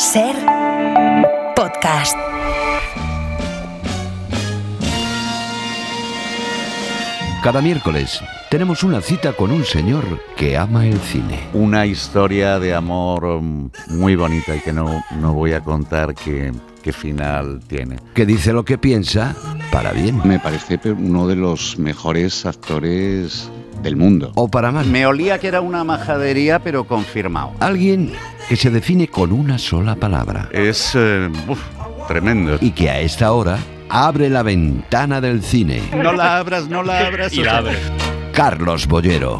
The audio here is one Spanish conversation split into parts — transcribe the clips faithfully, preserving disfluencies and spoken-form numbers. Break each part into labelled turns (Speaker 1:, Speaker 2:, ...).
Speaker 1: Ser podcast.
Speaker 2: Cada miércoles tenemos una cita con un señor que ama el cine.
Speaker 3: Una historia de amor muy bonita y que no, no voy a contar qué, qué final tiene.
Speaker 2: Que dice lo que piensa para bien.
Speaker 4: Me parece uno de los mejores actores del mundo.
Speaker 2: O para mal.
Speaker 3: Me olía que era una majadería, pero confirmado.
Speaker 2: Alguien que se define con una sola palabra.
Speaker 3: Es eh, uf, tremendo.
Speaker 2: Y que a esta hora abre la ventana del cine.
Speaker 3: No la abras, no la abras.
Speaker 5: Y la abre.
Speaker 2: Carlos Bollero.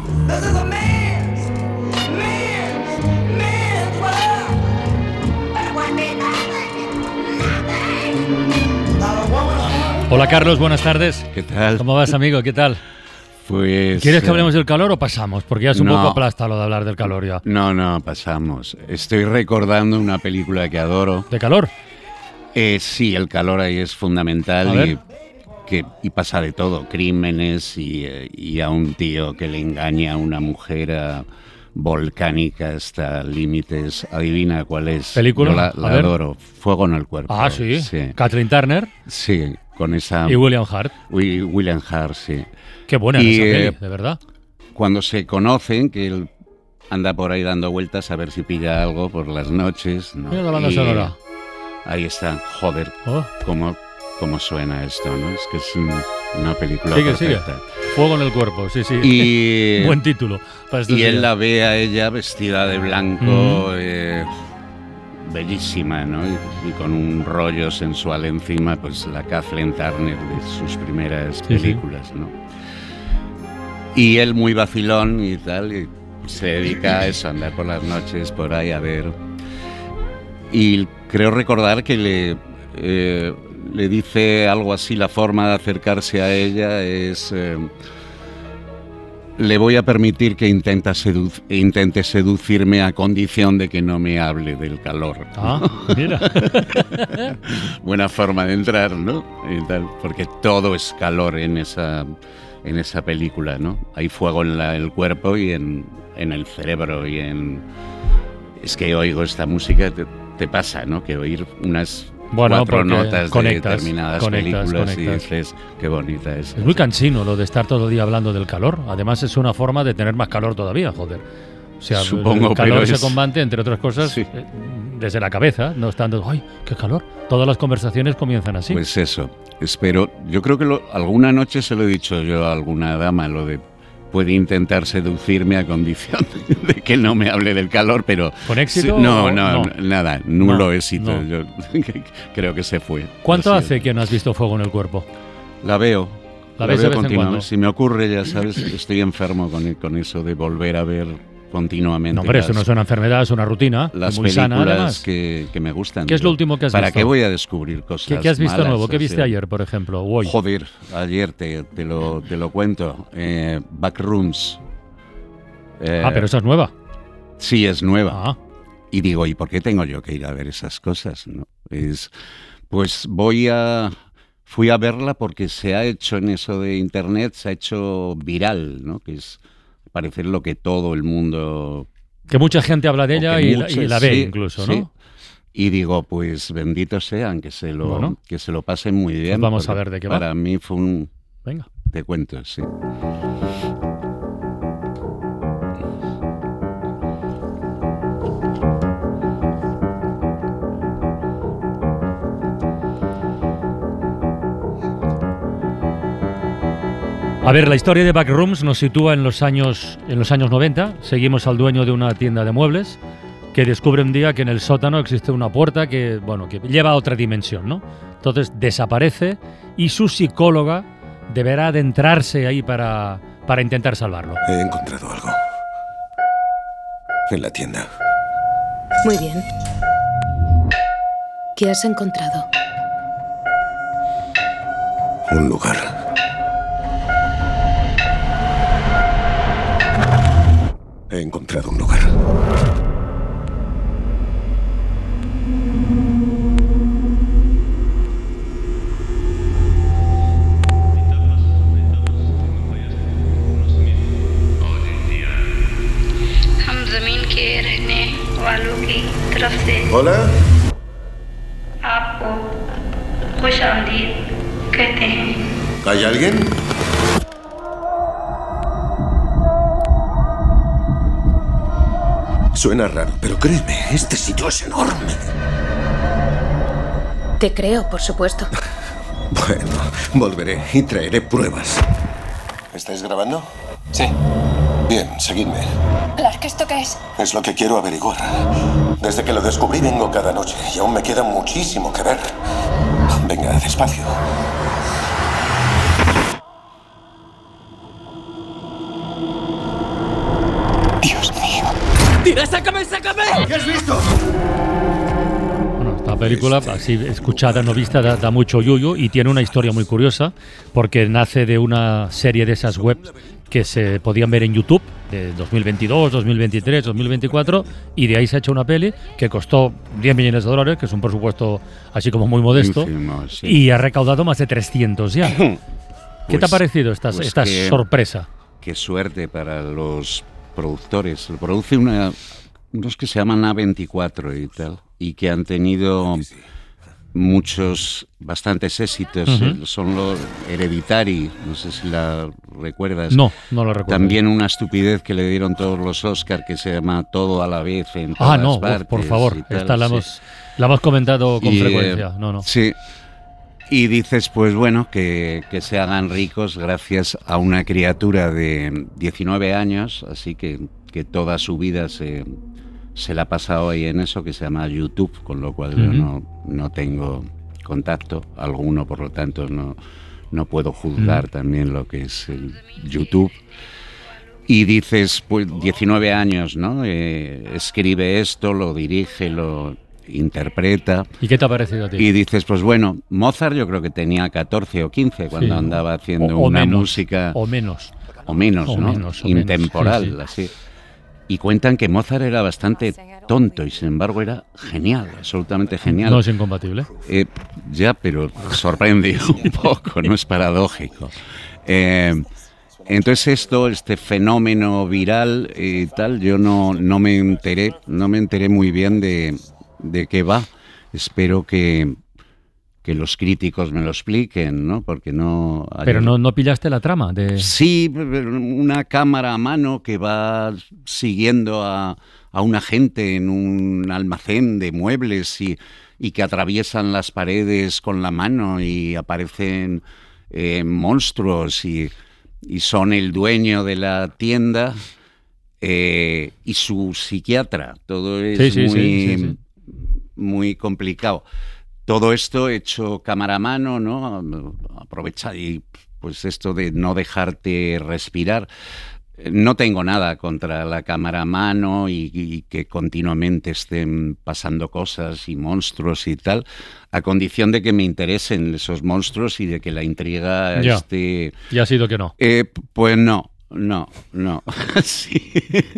Speaker 5: Hola Carlos, buenas tardes.
Speaker 3: ¿Qué tal?
Speaker 5: ¿Cómo vas, amigo? ¿Qué tal?
Speaker 3: Pues...
Speaker 5: ¿Quieres que
Speaker 3: eh,
Speaker 5: hablemos del calor o pasamos? Porque ya es un
Speaker 3: no.
Speaker 5: poco aplasta lo de hablar del calor ya.
Speaker 4: No, no, pasamos. Estoy recordando una película que adoro.
Speaker 5: ¿De calor?
Speaker 4: Eh, sí, el calor ahí es fundamental
Speaker 5: A
Speaker 4: y,
Speaker 5: ver.
Speaker 4: que, y pasa de todo. Crímenes y, eh, y a un tío que le engaña a una mujer a, volcánica hasta límites. Adivina cuál es.
Speaker 5: ¿Película?
Speaker 4: Yo la,
Speaker 5: A
Speaker 4: la
Speaker 5: ver.
Speaker 4: adoro. Fuego en el cuerpo.
Speaker 5: Ah, sí.
Speaker 4: Sí,
Speaker 5: Kathleen Turner
Speaker 4: sí, con esa...
Speaker 5: y William Hart.
Speaker 4: Wi- William Hart, sí.
Speaker 5: Qué buena
Speaker 4: Y,
Speaker 5: esa
Speaker 4: eh,
Speaker 5: peli, de verdad.
Speaker 4: Cuando se conocen, que él anda por ahí dando vueltas a ver si pilla algo por las noches, ¿no?
Speaker 5: Mira la banda
Speaker 4: Y
Speaker 5: sonora.
Speaker 4: Ahí está, joder,
Speaker 5: Oh,
Speaker 4: cómo, cómo suena esto, ¿no? Es que es un- una película
Speaker 5: sigue,
Speaker 4: perfecta.
Speaker 5: sigue. Fuego en el cuerpo, sí, sí.
Speaker 4: Y,
Speaker 5: Buen título para estos
Speaker 4: y él
Speaker 5: días.
Speaker 4: la ve a ella vestida de blanco,
Speaker 5: Mm.
Speaker 4: eh, bellísima, ¿no? Y, y con un rollo sensual encima, pues la Kathleen Turner de sus primeras
Speaker 5: Sí,
Speaker 4: películas, ¿no? Y él muy vacilón y tal, y se dedica a eso, a andar por las noches por ahí a ver. Y creo recordar que le, eh, le dice algo así, la forma de acercarse a ella es... eh, le voy a permitir que intenta sedu- intente seducirme a condición de que no me hable del calor.
Speaker 5: Ah, mira.
Speaker 4: Buena forma de entrar, ¿no? Y tal, porque todo es calor en esa, en esa película, ¿no? Hay fuego en la- el cuerpo y en, en el cerebro y en... Es que oigo esta música, te, te pasa, ¿no? Que oír unas
Speaker 5: Bueno,
Speaker 4: cuatro
Speaker 5: porque
Speaker 4: notas
Speaker 5: conectas,
Speaker 4: de determinadas
Speaker 5: conectas,
Speaker 4: películas
Speaker 5: conectas.
Speaker 4: y dices, qué bonita es.
Speaker 5: Es muy cansino lo de estar todo el día hablando del calor. Además es una forma de tener más calor todavía, joder. O sea,
Speaker 4: Supongo,
Speaker 5: el calor
Speaker 4: pero
Speaker 5: se
Speaker 4: es-
Speaker 5: combate, entre otras cosas,
Speaker 4: Sí.
Speaker 5: eh, desde la cabeza, no estando, ¡ay, qué calor! Todas las conversaciones comienzan así.
Speaker 4: Pues eso, espero. Yo creo que lo- alguna noche se lo he dicho yo a alguna dama, lo de puede intentar seducirme a condición de que no me hable del calor, pero...
Speaker 5: ¿Con éxito
Speaker 4: Sí, no,
Speaker 5: o
Speaker 4: no,
Speaker 5: no?
Speaker 4: nada, nulo
Speaker 5: No,
Speaker 4: éxito.
Speaker 5: no.
Speaker 4: Yo creo que se fue.
Speaker 5: ¿Cuánto
Speaker 4: Lo
Speaker 5: hace
Speaker 4: siento.
Speaker 5: que no has visto fuego en el cuerpo?
Speaker 4: La veo.
Speaker 5: ¿La ves de
Speaker 4: veo
Speaker 5: vez en
Speaker 4: continuamente.
Speaker 5: cuando?
Speaker 4: Si me ocurre, ya sabes, estoy enfermo con, con eso de volver a ver continuamente
Speaker 5: No, hombre, eso
Speaker 4: las,
Speaker 5: no es una enfermedad, es una rutina. y
Speaker 4: las
Speaker 5: muy sana,
Speaker 4: películas
Speaker 5: además.
Speaker 4: que, que me gustan.
Speaker 5: ¿Qué es lo último que has
Speaker 4: ¿Para
Speaker 5: visto?
Speaker 4: qué voy a descubrir cosas
Speaker 5: ¿Qué, qué has visto
Speaker 4: malas?
Speaker 5: nuevo? ¿Qué
Speaker 4: O
Speaker 5: viste
Speaker 4: sea,
Speaker 5: ayer, por ejemplo? O hoy.
Speaker 4: Joder, ayer te, te, lo, te lo cuento. Eh, Backrooms. Eh,
Speaker 5: Ah, pero esa es nueva.
Speaker 4: Sí, es nueva.
Speaker 5: Ah,
Speaker 4: Y digo, ¿y por qué tengo yo que ir a ver esas cosas? ¿No? Es, pues voy a... Fui a verla porque se ha hecho en eso de internet, se ha hecho viral, ¿no? Que es parecer lo que todo el mundo...
Speaker 5: que mucha gente habla de
Speaker 4: o
Speaker 5: ella
Speaker 4: que
Speaker 5: y, la-
Speaker 4: muchos,
Speaker 5: y la ve
Speaker 4: sí,
Speaker 5: incluso,
Speaker 4: sí.
Speaker 5: ¿no?
Speaker 4: Y digo, pues benditos sean, que se lo,
Speaker 5: Bueno.
Speaker 4: que se lo pasen muy bien.
Speaker 5: Pues vamos a
Speaker 4: porque
Speaker 5: ver de qué va.
Speaker 4: Para mí fue un...
Speaker 5: Venga.
Speaker 4: Te cuento, sí.
Speaker 5: A ver, la historia de Backrooms nos sitúa en los años en los años noventa. Seguimos al dueño de una tienda de muebles que descubre un día que en el sótano existe una puerta que, bueno, que lleva a otra dimensión, ¿no? Entonces desaparece y su psicóloga deberá adentrarse ahí para, para intentar salvarlo.
Speaker 6: He encontrado algo. En la tienda.
Speaker 7: Muy bien. ¿Qué has encontrado?
Speaker 6: Un lugar. He encontrado un lugar.
Speaker 8: हम जमीन के रहने वालों की तरफ से
Speaker 6: Hola.
Speaker 8: 不想离开你。
Speaker 6: ¿Hay alguien? Suena raro, pero créeme, este sitio es enorme.
Speaker 7: Te creo, por supuesto.
Speaker 6: Bueno, volveré y traeré pruebas. ¿Estáis grabando?
Speaker 9: Sí.
Speaker 6: Bien, seguidme.
Speaker 9: Clark, ¿esto qué es?
Speaker 6: Es lo que quiero averiguar. Desde que lo descubrí vengo cada noche y aún me queda muchísimo que ver. Venga, despacio.
Speaker 9: Dios mío. ¡Tira, sácame, sácame!
Speaker 6: ¿Qué has visto?
Speaker 5: Bueno, esta película, así escuchada, no vista, da, da mucho yuyu y tiene una historia muy curiosa porque nace de una serie de esas webs que se podían ver en YouTube de dos mil veintidós, dos mil veintitrés, dos mil veinticuatro y de ahí se ha hecho una peli que costó diez millones de dólares, que es un presupuesto así como muy modesto,
Speaker 4: Ínfimo, sí.
Speaker 5: y ha recaudado más de trescientos ya. ¿Qué
Speaker 4: Pues-
Speaker 5: te ha parecido esta,
Speaker 4: pues
Speaker 5: esta
Speaker 4: que-
Speaker 5: sorpresa?
Speaker 4: Qué suerte para los productores. Lo produce una, unos que se llaman A veinticuatro y tal, y que han tenido muchos, bastantes éxitos.
Speaker 5: Ujú.
Speaker 4: Eh, Son los Hereditary, no sé si la recuerdas.
Speaker 5: No, no lo recuerdo.
Speaker 4: También una estupidez que le dieron todos los Oscar que se llama Todo a la vez en todas
Speaker 5: Ah, no, uf,
Speaker 4: partes.
Speaker 5: por favor,
Speaker 4: y tal,
Speaker 5: esta la
Speaker 4: sí.
Speaker 5: hemos, la hemos comentado con
Speaker 4: Y,
Speaker 5: frecuencia.
Speaker 4: eh,
Speaker 5: No, no.
Speaker 4: Sí. Y dices, pues bueno, que, que se hagan ricos gracias a una criatura de diecinueve años, así que, que toda su vida se, se la ha pasado ahí en eso que se llama YouTube, con lo cual yo
Speaker 5: Ujú.
Speaker 4: no, no tengo contacto alguno, por lo tanto no, no puedo juzgar
Speaker 5: Ujú.
Speaker 4: también lo que es el YouTube. Y dices, pues diecinueve años, ¿no? Eh, escribe esto, lo dirige, lo interpreta.
Speaker 5: ¿Y qué te ha parecido a ti?
Speaker 4: Y dices, pues bueno, Mozart yo creo que tenía catorce o quince cuando
Speaker 5: Sí.
Speaker 4: andaba haciendo
Speaker 5: O- o
Speaker 4: una
Speaker 5: menos,
Speaker 4: música...
Speaker 5: o menos.
Speaker 4: O menos,
Speaker 5: o
Speaker 4: ¿no?
Speaker 5: menos, o
Speaker 4: Intemporal,
Speaker 5: menos, sí,
Speaker 4: así. Y cuentan que Mozart era bastante tonto y sin embargo era genial, absolutamente genial.
Speaker 5: No es incompatible.
Speaker 4: Eh, ya, pero sorprende un poco, no es paradójico. Eh, entonces esto, este fenómeno viral y tal, yo no, no me enteré, no me enteré muy bien de, de qué va. Espero que, que los críticos me lo expliquen, ¿no? Porque no...
Speaker 5: Pero no, no pillaste la trama de...
Speaker 4: Sí, una cámara a mano que va siguiendo a, a una gente en un almacén de muebles y, y que atraviesan las paredes con la mano y aparecen eh, monstruos y, y son el dueño de la tienda eh, y su psiquiatra. Todo es
Speaker 5: Sí, sí, sí,
Speaker 4: muy,
Speaker 5: sí, sí.
Speaker 4: muy complicado. Todo esto hecho cámara a mano, ¿no? Aprovecha y pues esto de no dejarte respirar. No tengo nada contra la cámara a mano y, y que continuamente estén pasando cosas y monstruos y tal, a condición de que me interesen esos monstruos y de que la intriga
Speaker 5: Ya.
Speaker 4: esté...
Speaker 5: Ya ha sido que no.
Speaker 4: Eh, pues no, no, no. Sí.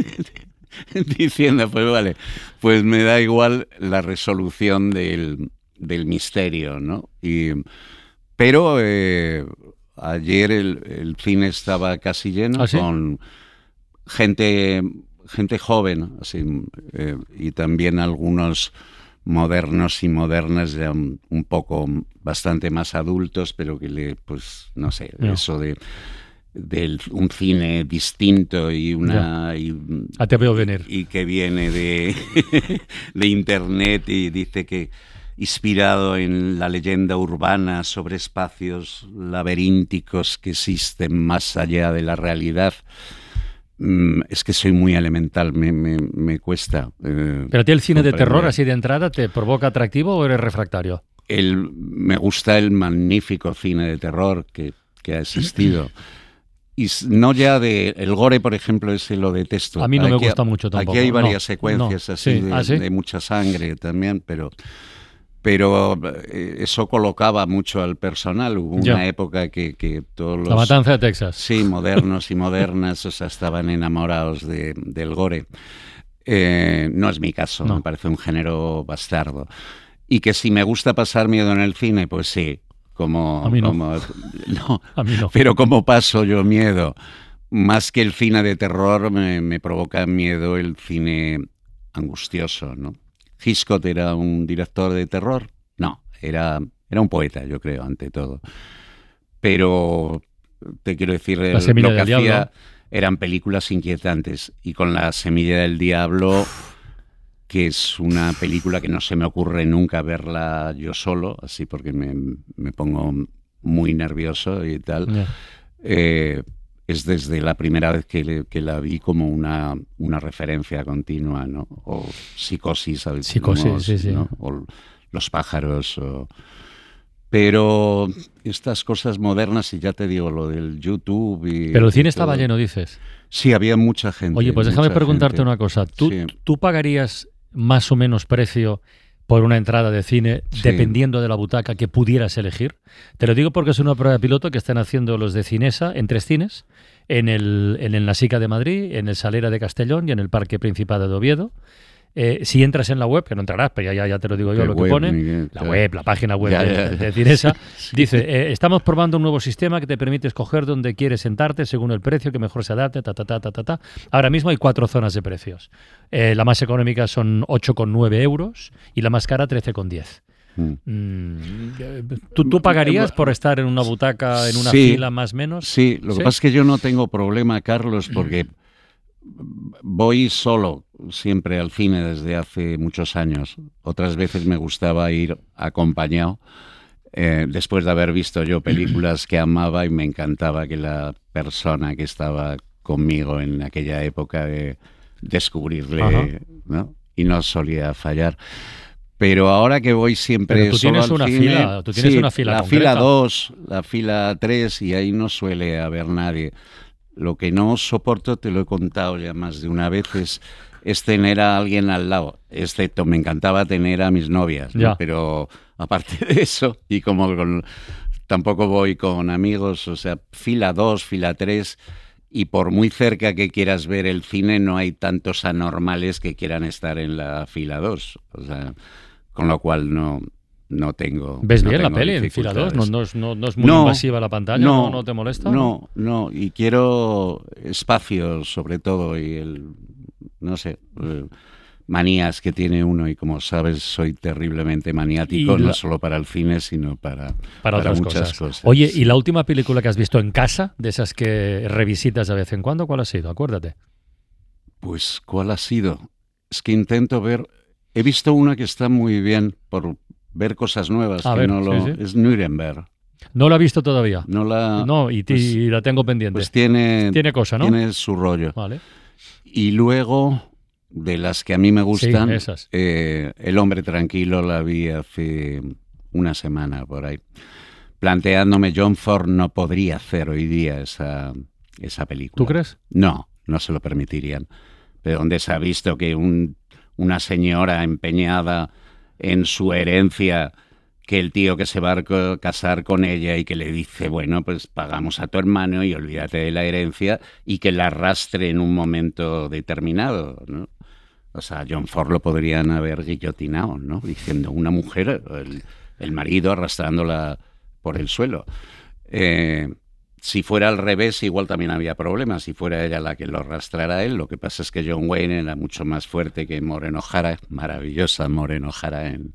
Speaker 4: Diciendo, pues vale, pues me da igual la resolución del, del misterio, ¿no? Y, pero eh, ayer el, el cine estaba casi lleno.
Speaker 5: ¿Ah, sí?
Speaker 4: Con gente, gente joven, así, eh, y también algunos modernos y modernas ya un, un poco bastante más adultos, pero que le, pues, no sé,
Speaker 5: No.
Speaker 4: eso de del un cine distinto y una y,
Speaker 5: Ah, te veo venir.
Speaker 4: y que viene de, de internet y dice que inspirado en la leyenda urbana sobre espacios laberínticos que existen más allá de la realidad. Mm, es que soy muy elemental, me, me, me cuesta. eh,
Speaker 5: ¿Pero a ti el cine de terror
Speaker 4: comprender.
Speaker 5: así de entrada te provoca atractivo o eres refractario?
Speaker 4: El, me gusta el magnífico cine de terror que, que ha existido. Y s- no ya de... El gore, por ejemplo, ese lo detesto.
Speaker 5: A mí no me
Speaker 4: Aquí-
Speaker 5: gusta mucho tampoco.
Speaker 4: Aquí hay varias
Speaker 5: No,
Speaker 4: secuencias
Speaker 5: no.
Speaker 4: así,
Speaker 5: Sí.
Speaker 4: de,
Speaker 5: ¿Ah, sí?
Speaker 4: de mucha sangre también, pero... Pero eh, eso colocaba mucho al personal. Hubo
Speaker 5: Ya.
Speaker 4: una época que, que todos los...
Speaker 5: La matanza de Texas.
Speaker 4: Sí, modernos y modernas, o sea, estaban enamorados de, del gore. Eh, no es mi caso,
Speaker 5: No.
Speaker 4: me parece un género bastardo. Y que si me gusta pasar miedo en el cine, pues sí. Como,
Speaker 5: A mí no.
Speaker 4: como- no.
Speaker 5: A mí no.
Speaker 4: Pero como paso yo miedo, más que el cine de terror, me, me provoca miedo el cine angustioso, ¿no? Hitchcock era un director de terror, no, era era un poeta, yo creo, ante todo. Pero te quiero decir, el,
Speaker 5: La semilla
Speaker 4: lo que
Speaker 5: del
Speaker 4: hacía
Speaker 5: diablo.
Speaker 4: eran películas inquietantes. Y con La semilla del diablo, que es una película que no se me ocurre nunca verla yo solo, así porque me, me pongo muy nervioso y tal.
Speaker 5: Yeah.
Speaker 4: Eh, es desde la primera vez que, le, que la vi como una, una referencia continua, ¿no? O Psicosis, ¿sabes?
Speaker 5: Psicosis, sí, sí.
Speaker 4: ¿no? O Los pájaros. O... Pero estas cosas modernas, y ya te digo, lo del YouTube y...
Speaker 5: Pero el cine
Speaker 4: y
Speaker 5: estaba
Speaker 4: todo.
Speaker 5: lleno, dices.
Speaker 4: Sí, había mucha gente.
Speaker 5: Oye, pues déjame
Speaker 4: mucha
Speaker 5: preguntarte
Speaker 4: gente.
Speaker 5: una cosa. ¿Tú,
Speaker 4: Sí.
Speaker 5: ¿Tú pagarías más o menos precio por una entrada de cine
Speaker 4: Sí.
Speaker 5: dependiendo de la butaca que pudieras elegir? Te lo digo porque es una prueba piloto que están haciendo los de Cinesa en tres cines, en el, en el Nasica de Madrid, en el Salera de Castellón y en el Parque Principado de Oviedo. Eh, si entras en la web, que no entrarás, pero ya, ya, ya te lo digo yo
Speaker 4: ¿Qué
Speaker 5: lo que
Speaker 4: web,
Speaker 5: pone,
Speaker 4: Miguel?
Speaker 5: la
Speaker 4: Ya.
Speaker 5: web, la página web
Speaker 4: Ya,
Speaker 5: de,
Speaker 4: ya, ya.
Speaker 5: de Cinesa, dice, eh, estamos probando un nuevo sistema que te permite escoger dónde quieres sentarte según el precio que mejor se adapte, ta, ta, ta, ta, ta, ta. Ahora mismo hay cuatro zonas de precios. Eh, la más económica son ocho coma nueve euros y la más cara trece coma diez.
Speaker 4: Mm.
Speaker 5: Mm, eh, ¿tú, ¿Tú pagarías por estar en una butaca, en una
Speaker 4: Sí,
Speaker 5: fila más o menos?
Speaker 4: Sí, lo que
Speaker 5: ¿Sí?
Speaker 4: pasa es que yo no tengo problema, Carlos, porque voy solo siempre al cine desde hace muchos años. Otras veces me gustaba ir acompañado, eh, después de haber visto yo películas que amaba y me encantaba que la persona que estaba conmigo en aquella época de descubrirle,
Speaker 5: Ajá.
Speaker 4: ¿no? Y no solía fallar. Pero ahora que voy siempre
Speaker 5: Pero tú
Speaker 4: solo
Speaker 5: tienes
Speaker 4: al
Speaker 5: una
Speaker 4: cine,
Speaker 5: fila, tú tienes
Speaker 4: sí,
Speaker 5: una fila
Speaker 4: la
Speaker 5: concreta.
Speaker 4: fila dos, la fila tres, y ahí no suele haber nadie. Lo que no soporto, te lo he contado ya más de una vez, es, es tener a alguien al lado. Excepto, me encantaba tener a mis novias, ¿no?
Speaker 5: Ya.
Speaker 4: Pero aparte de eso, y como con- tampoco voy con amigos, o sea, fila dos, fila tres, y por muy cerca que quieras ver el cine, no hay tantos anormales que quieran estar en la fila dos. O sea, con lo cual no, no tengo.
Speaker 5: ¿Ves
Speaker 4: no
Speaker 5: bien la
Speaker 4: tengo
Speaker 5: peli en fila dos? ¿No,
Speaker 4: dificultades.
Speaker 5: no, es, no, no es muy
Speaker 4: No,
Speaker 5: invasiva la pantalla? ¿No, no te molesta?
Speaker 4: No, no, y quiero espacio sobre todo y el, no sé, eh, manías que tiene uno y como sabes soy terriblemente maniático,
Speaker 5: Y la-
Speaker 4: no solo para el cine, sino para,
Speaker 5: Para, otras
Speaker 4: muchas
Speaker 5: cosas.
Speaker 4: cosas.
Speaker 5: Oye,
Speaker 4: sí.
Speaker 5: ¿y la última película que has visto en casa, de esas que revisitas de vez en cuando, cuál ha sido? Acuérdate.
Speaker 4: Pues, ¿cuál ha sido? Es que intento ver, he visto una que está muy bien por ver cosas nuevas,
Speaker 5: A
Speaker 4: que
Speaker 5: ver,
Speaker 4: no lo,
Speaker 5: sí, sí.
Speaker 4: es Nuremberg.
Speaker 5: No la he visto todavía.
Speaker 4: No la,
Speaker 5: No, y, ti-
Speaker 4: pues-
Speaker 5: y la tengo pendiente.
Speaker 4: pues tiene,
Speaker 5: Tiene cosa, ¿no?
Speaker 4: tiene su rollo.
Speaker 5: Vale.
Speaker 4: Y luego, de las que a mí me gustan,
Speaker 5: Sí, esas.
Speaker 4: eh, El hombre tranquilo la vi hace una semana por ahí. Planteándome, John Ford no podría hacer hoy día esa, esa película.
Speaker 5: ¿Tú crees?
Speaker 4: No, no se lo permitirían. Pero donde se ha visto que un, una señora empeñada en su herencia, que el tío que se va a co- casar con ella y que le dice, bueno, pues pagamos a tu hermano y olvídate de la herencia, y que la arrastre en un momento determinado, ¿no? O sea, John Ford lo podrían haber guillotinado, ¿no? Diciendo, una mujer, el, el marido arrastrándola por el suelo. Eh, si fuera al revés, igual también había problemas. Si fuera ella la que lo arrastrara a él, lo que pasa es que John Wayne era mucho más fuerte que Maureen O'Hara, maravillosa Maureen O'Hara. En...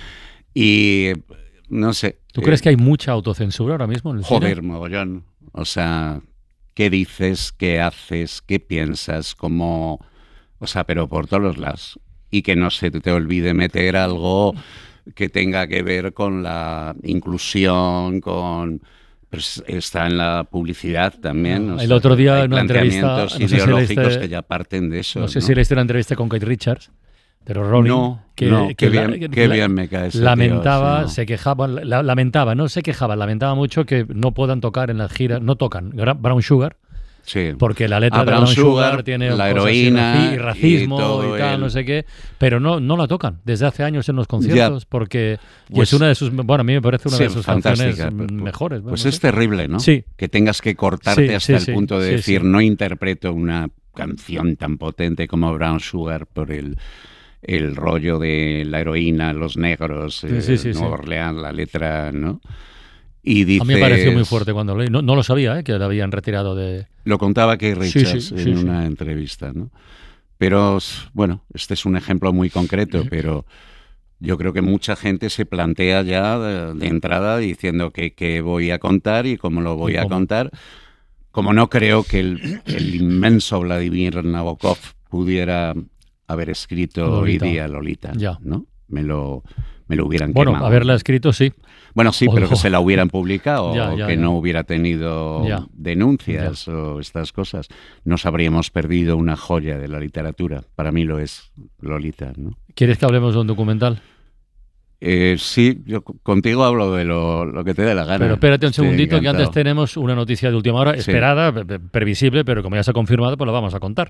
Speaker 4: Y no sé.
Speaker 5: ¿Tú
Speaker 4: eh,
Speaker 5: crees que hay mucha autocensura ahora mismo en el
Speaker 4: Joder,
Speaker 5: cine?
Speaker 4: mogollón. O sea, ¿qué dices? ¿Qué haces? ¿Qué piensas? ¿Cómo...? O sea, pero por todos los lados. Y que no se te olvide meter algo que tenga que ver con la inclusión, con... Pues está en la publicidad también. o
Speaker 5: El
Speaker 4: sea,
Speaker 5: otro día
Speaker 4: hay
Speaker 5: en una entrevista,
Speaker 4: planteamientos
Speaker 5: no sé si
Speaker 4: ideológicos
Speaker 5: leíste-
Speaker 4: que ya parten de eso.
Speaker 5: No sé
Speaker 4: ¿no?
Speaker 5: si leíste una entrevista con Kate Richards, pero Rowling,
Speaker 4: No,
Speaker 5: que,
Speaker 4: no,
Speaker 5: que
Speaker 4: qué
Speaker 5: la-
Speaker 4: bien-
Speaker 5: que
Speaker 4: qué
Speaker 5: la-
Speaker 4: bien me cae ese tío,
Speaker 5: lamentaba,
Speaker 4: sí, no.
Speaker 5: se quejaba, la- lamentaba, no se quejaba, lamentaba mucho que no puedan tocar en las giras, no tocan Gra- Brown Sugar,
Speaker 4: Sí.
Speaker 5: porque la letra
Speaker 4: Ah,
Speaker 5: de
Speaker 4: Brown
Speaker 5: Brown Sugar,
Speaker 4: Sugar,
Speaker 5: tiene
Speaker 4: la
Speaker 5: cosas
Speaker 4: heroína
Speaker 5: y, raci- y racismo
Speaker 4: y
Speaker 5: y,
Speaker 4: todo
Speaker 5: tal,
Speaker 4: el-
Speaker 5: no sé qué, pero no, no la tocan desde hace años en los conciertos, porque y
Speaker 4: Pues-
Speaker 5: es una de sus, bueno, a mí me parece una
Speaker 4: Sí,
Speaker 5: de sus
Speaker 4: fantástica.
Speaker 5: canciones
Speaker 4: Pues-
Speaker 5: mejores.
Speaker 4: Pues
Speaker 5: bueno,
Speaker 4: es terrible, ¿no?
Speaker 5: Sí.
Speaker 4: Que tengas que cortarte
Speaker 5: Sí,
Speaker 4: hasta
Speaker 5: sí,
Speaker 4: el
Speaker 5: sí,
Speaker 4: punto de
Speaker 5: sí,
Speaker 4: decir,
Speaker 5: sí.
Speaker 4: no interpreto una canción tan potente como Brown Sugar por el, el rollo de la heroína, los negros, eh,
Speaker 5: sí, sí, sí.
Speaker 4: Nueva Orleans, la letra, ¿no? Y dices,
Speaker 5: A mí me pareció muy fuerte cuando lo leí. No, no lo sabía, ¿eh? Que la habían retirado de...
Speaker 4: Lo contaba Kate
Speaker 5: Sí,
Speaker 4: Richards
Speaker 5: sí,
Speaker 4: en
Speaker 5: sí, sí.
Speaker 4: una entrevista, ¿no? Pero, bueno, este es un ejemplo muy concreto, pero yo creo que mucha gente se plantea ya de, de entrada diciendo que, que voy a contar y cómo lo voy a contar. Como no creo que el, el inmenso Vladimir Nabokov pudiera haber escrito Lolita. Hoy día Lolita, ya. ¿no? Me lo, me lo hubieran
Speaker 5: bueno,
Speaker 4: quemado.
Speaker 5: Bueno, haberla escrito sí.
Speaker 4: Bueno, sí,
Speaker 5: o,
Speaker 4: pero que se la hubieran publicado
Speaker 5: ya,
Speaker 4: o
Speaker 5: ya,
Speaker 4: que
Speaker 5: ya.
Speaker 4: no hubiera tenido ya. denuncias ya. o estas cosas. Nos habríamos perdido una joya de la literatura. Para mí lo es Lolita, ¿no?
Speaker 5: ¿Quieres que hablemos de un documental?
Speaker 4: Eh, sí, yo contigo hablo de lo, lo que te dé la gana.
Speaker 5: Pero espérate un
Speaker 4: Estoy
Speaker 5: segundito,
Speaker 4: encantado.
Speaker 5: que antes tenemos una noticia de última hora,
Speaker 4: sí.
Speaker 5: esperada, previsible, pero como ya se ha confirmado, pues la vamos a contar.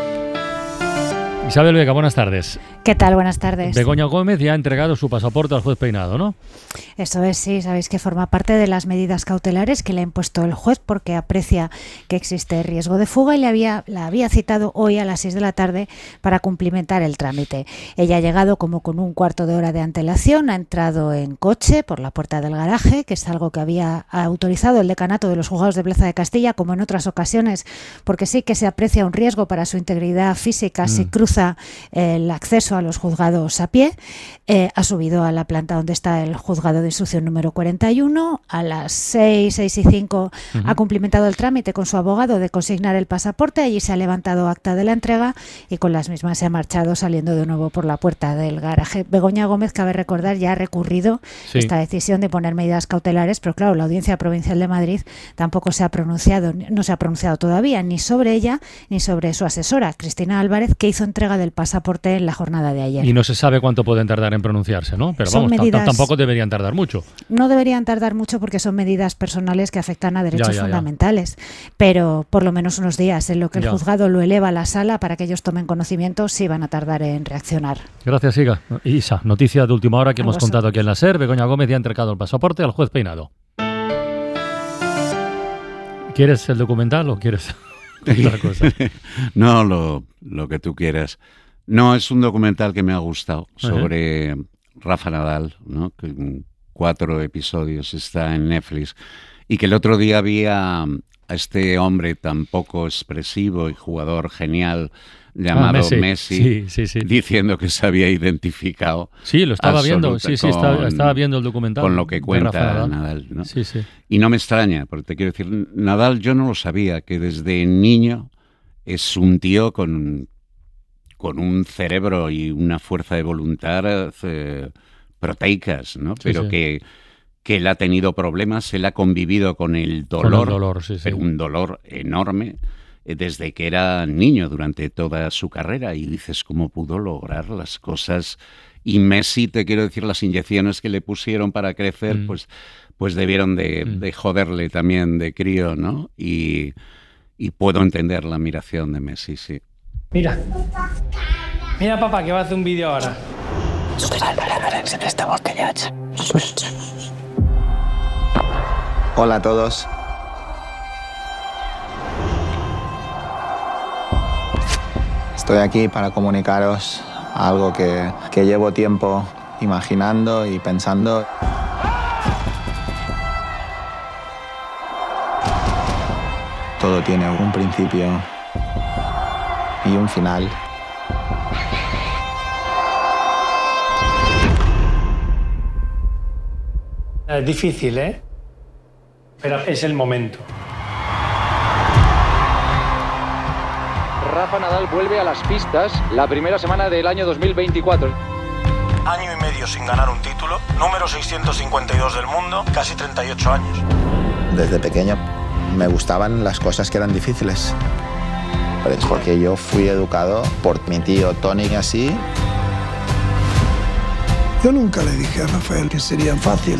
Speaker 5: Isabel Vega, buenas tardes.
Speaker 10: ¿Qué tal? Buenas tardes.
Speaker 5: Begoña Gómez ya ha entregado su pasaporte al juez Peinado, ¿no?
Speaker 10: Eso es, sí. Sabéis que forma parte de las medidas cautelares que le ha impuesto el juez porque aprecia que existe riesgo de fuga y le había, la había citado hoy a las seis de la tarde para cumplimentar el trámite. Ella ha llegado como con un cuarto de hora de antelación, ha entrado en coche por la puerta del garaje, que es algo que había autorizado el decanato de los juzgados de Plaza de Castilla, como en otras ocasiones, porque sí que se aprecia un riesgo para su integridad física mm. si cruza el acceso a los juzgados a pie. Eh, ha subido a la planta donde está el juzgado de instrucción número cuarenta y uno. A las seis, seis y cinco uh-huh. ha cumplimentado el trámite con su abogado de consignar el pasaporte. Allí se ha levantado acta de la entrega y con las mismas se ha marchado saliendo de nuevo por la puerta del garaje. Begoña Gómez, cabe recordar, ya ha recurrido sí. esta decisión de poner medidas cautelares, pero claro, la Audiencia Provincial de Madrid tampoco se ha pronunciado, no se ha pronunciado todavía ni sobre ella ni sobre su asesora, Cristina Álvarez, que hizo entrega del pasaporte en la jornada de ayer.
Speaker 5: Y no se sabe cuánto pueden tardar en pronunciarse, ¿no? Pero
Speaker 10: son
Speaker 5: vamos,
Speaker 10: medidas,
Speaker 5: tampoco deberían tardar mucho.
Speaker 10: No deberían tardar mucho porque son medidas personales que afectan a derechos
Speaker 5: ya, ya,
Speaker 10: fundamentales, ya. pero por lo menos unos días en lo que el
Speaker 5: ya.
Speaker 10: juzgado lo eleva a la sala para que ellos tomen conocimiento, sí van a tardar en reaccionar.
Speaker 5: Gracias, Iga. Isa, noticia de última hora que
Speaker 10: a
Speaker 5: hemos
Speaker 10: vosotros.
Speaker 5: contado aquí en la SER. Begoña Gómez ya ha entregado el pasaporte al juez Peinado. ¿Quieres el documental o quieres otra cosa?
Speaker 4: No, lo, lo que tú quieras. No, es un documental que me ha gustado sobre uh-huh. Rafa Nadal, ¿no? Que en cuatro episodios está en Netflix. Y que el otro día vi a, a este hombre tan poco expresivo y jugador genial llamado ah, Messi, Messi
Speaker 5: sí, sí, sí.
Speaker 4: diciendo que se había identificado.
Speaker 5: Sí, lo estaba viendo, sí, sí, con, estaba, estaba viendo el documental.
Speaker 4: Con lo que cuenta Nadal, Nadal ¿no?
Speaker 5: Sí, sí.
Speaker 4: Y no me extraña, porque te quiero decir, Nadal yo no lo sabía, que desde niño es un tío con, con un cerebro y una fuerza de voluntad eh, proteicas, ¿no? Sí, Pero sí. que... que él ha tenido problemas, él ha convivido con el dolor,
Speaker 5: con el dolor sí, sí.
Speaker 4: un dolor enorme, desde que era niño durante toda su carrera, y dices cómo pudo lograr las cosas. Y Messi, te quiero decir, las inyecciones que le pusieron para crecer, mm. pues, pues debieron de, mm. de joderle también de crío, ¿no? Y, y puedo entender la admiración de Messi, sí.
Speaker 11: Mira, mira papá, que va a hacer un vídeo ahora.
Speaker 12: Hola a todos. Estoy aquí para comunicaros algo que, que llevo tiempo imaginando y pensando. Todo tiene un principio y un final.
Speaker 11: Es difícil, ¿eh? Pero es el momento.
Speaker 13: Rafa Nadal vuelve a las pistas la primera semana del año dos mil veinticuatro.
Speaker 14: Año y medio sin ganar un título, número seiscientos cincuenta y dos del mundo, casi treinta y ocho años.
Speaker 12: Desde pequeño me gustaban las cosas que eran difíciles. Porque yo fui educado por mi tío Tony y así.
Speaker 15: Yo nunca le dije a Rafael que sería fácil,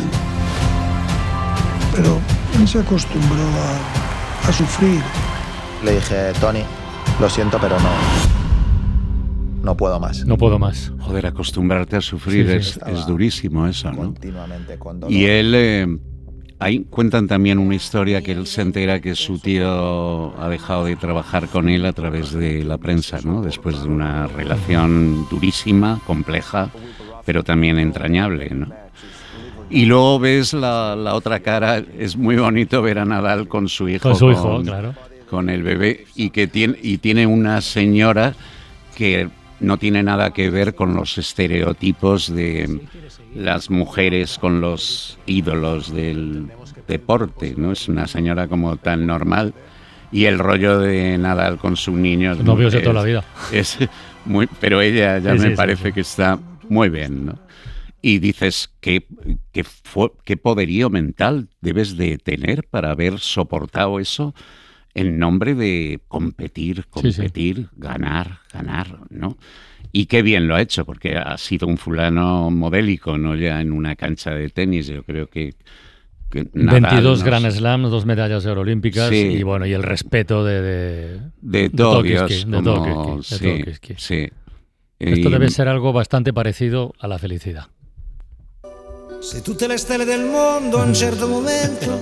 Speaker 15: pero él se acostumbró a, a sufrir.
Speaker 12: Le dije, Tony, lo siento, pero no. No puedo más.
Speaker 5: No puedo más.
Speaker 4: Joder, acostumbrarte a sufrir sí, sí. Es, es durísimo eso, ¿no?
Speaker 12: Continuamente con dolor.
Speaker 4: Y él, eh, ahí cuentan también una historia que él se entera que su tío ha dejado de trabajar con él a través de la prensa, ¿no? Después de una relación durísima, compleja, pero también entrañable, ¿no? Y luego ves la, la otra cara, es muy bonito ver a Nadal con su hijo.
Speaker 5: Con su hijo, con, claro.
Speaker 4: Con el bebé, y que tiene, y tiene una señora que no tiene nada que ver con los estereotipos de las mujeres con los ídolos del deporte, ¿no? Es una señora como tan normal, y el rollo de Nadal con sus niños...
Speaker 5: Novios de toda la vida.
Speaker 4: Es muy, pero ella ya
Speaker 5: sí,
Speaker 4: me
Speaker 5: sí,
Speaker 4: parece
Speaker 5: sí.
Speaker 4: que está muy bien, ¿no? Y dices, ¿qué, qué, qué poderío mental debes de tener para haber soportado eso en nombre de competir, competir, sí, sí. ganar, ganar, ¿no? Y qué bien lo ha hecho, porque ha sido un fulano modélico, no ya en una cancha de tenis. Yo creo que, que Nadal,
Speaker 5: veintidós
Speaker 4: no
Speaker 5: Grand
Speaker 4: sé.
Speaker 5: Slams, dos medallas de oro olímpicas,
Speaker 4: Sí.
Speaker 5: y bueno, y el respeto de de,
Speaker 4: de todo Dios,
Speaker 5: de
Speaker 4: como,
Speaker 5: todo Kiski,
Speaker 4: sí,
Speaker 5: de todo Kiski.
Speaker 4: sí.
Speaker 5: Esto
Speaker 4: Y-
Speaker 5: debe ser algo bastante parecido a la felicidad.
Speaker 16: Se tutte le stelle del mondo a un certo momento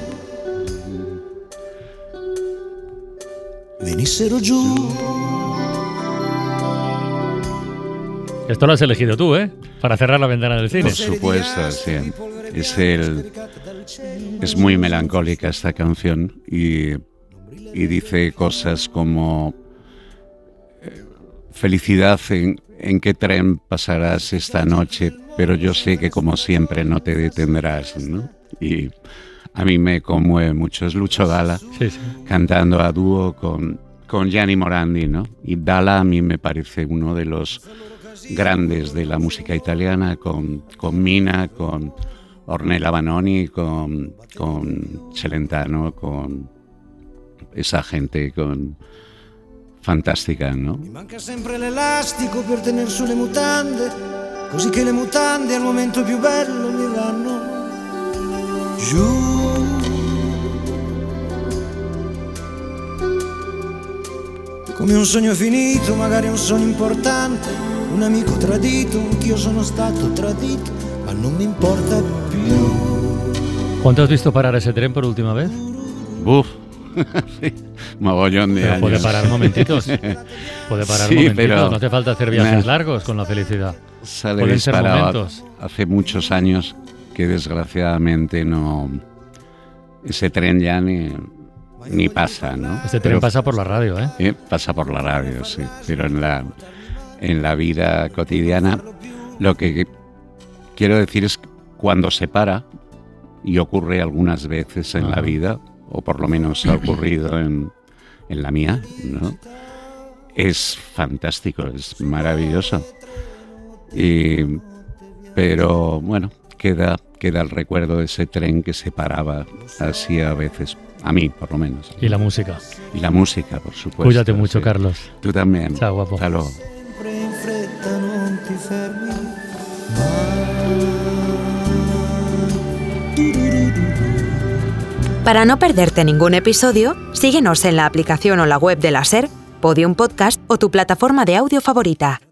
Speaker 16: venissero giù.
Speaker 5: Esto lo has elegido tú, ¿eh? Para cerrar la ventana del cine.
Speaker 4: Por supuesto, sí. Es, el, es muy melancólica esta canción y, y dice cosas como eh, felicidad en, en qué tren pasarás esta noche, pero yo sé que como siempre no te detendrás, ¿no? Y a mí me conmueve mucho. Es Lucio Dalla
Speaker 5: sí, sí.
Speaker 4: cantando a dúo con, con Gianni Morandi, ¿no? Y Dalla a mí me parece uno de los grandes de la música italiana, con, con Mina, con Ornella Vanoni, con, con Celentano, con esa gente con fantástica, ¿no?
Speaker 16: Mi manca sempre l'elastico per tener su le mutande, così che le mutande al momento più bello mi vanno giù. Come un sogno finito, magari un sogno importante, un amico tradito, anch'io sono stato tradito, ma non mi importa più.
Speaker 5: ¿Cuánto has visto parar ese tren por última vez?
Speaker 4: Buf, sí, mogollón de
Speaker 5: Pero
Speaker 4: años.
Speaker 5: puede parar momentitos. Puede parar
Speaker 4: Sí,
Speaker 5: momentitos.
Speaker 4: pero
Speaker 5: No hace falta hacer viajes
Speaker 4: me-
Speaker 5: largos con la felicidad.
Speaker 4: Sale
Speaker 5: Pueden ser
Speaker 4: disparado.
Speaker 5: momentos.
Speaker 4: Hace muchos años que desgraciadamente no... Ese tren ya ni, ni pasa, ¿no?
Speaker 5: Este tren
Speaker 4: Pero-
Speaker 5: pasa por la radio, ¿eh?
Speaker 4: Eh, pasa por la radio, sí. Pero en la, en la vida cotidiana lo que quiero decir es que cuando se para, y ocurre algunas veces en
Speaker 5: Ah.
Speaker 4: la vida, o por lo menos ha ocurrido en, en la mía, ¿no? Es fantástico, es maravilloso. Y, pero bueno, queda, queda el recuerdo de ese tren que se paraba así a veces, a mí por lo menos.
Speaker 5: Y la música.
Speaker 4: Y la música, por supuesto.
Speaker 5: Cuídate mucho,
Speaker 4: sí.
Speaker 5: Carlos.
Speaker 4: Tú también.
Speaker 5: Chao, guapo.
Speaker 4: Hasta luego.
Speaker 16: Sempre in fretta non ti fermi mai.
Speaker 1: Para no perderte ningún episodio, síguenos en la aplicación o la web de la SER, Podium Podcast o tu plataforma de audio favorita.